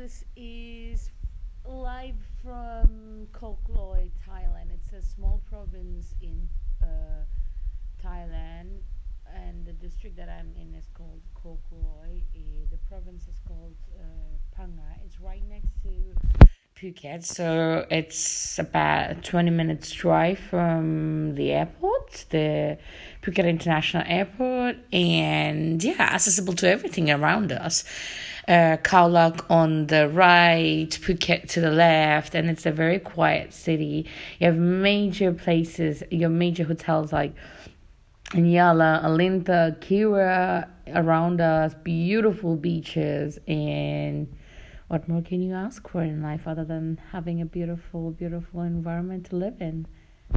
This is live from Koh Loi, Thailand. It's a small province in Thailand, and the district that I'm in is called Koh Loi. The province is called Phang Nga. It's right next to Phuket, so it's about a 20 minutes drive from the airport, the Phuket International Airport, and yeah, accessible to everything around us. Khao Lak on the right, Phuket to the left, and it's a very quiet city. You have major places, your major hotels like Nyala, Alinta, Kira around us, beautiful beaches, and what more can you ask for in life other than having a beautiful, beautiful environment to live in?